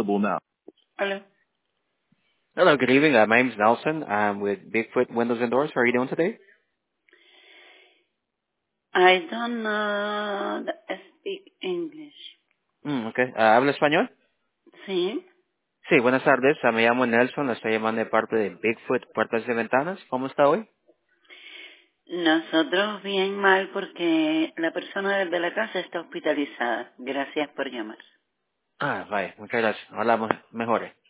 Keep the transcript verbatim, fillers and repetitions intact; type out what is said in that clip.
available now. Hello. Hello, good evening. Uh, my name is Nelson. I'm with Bigfoot Windows and Doors. How are you doing today? I don't uh, speak English. Mm, okay. Uh, ¿Habla español? Sí. Sí, buenas tardes. Uh, me llamo Nelson. Le estoy llamando de parte de Bigfoot Puertas y Ventanas. ¿Cómo está hoy? Nosotros bien mal porque la persona de la casa está hospitalizada. Gracias por llamar. Ah, vaya. Muchas gracias. Hablamos mejor.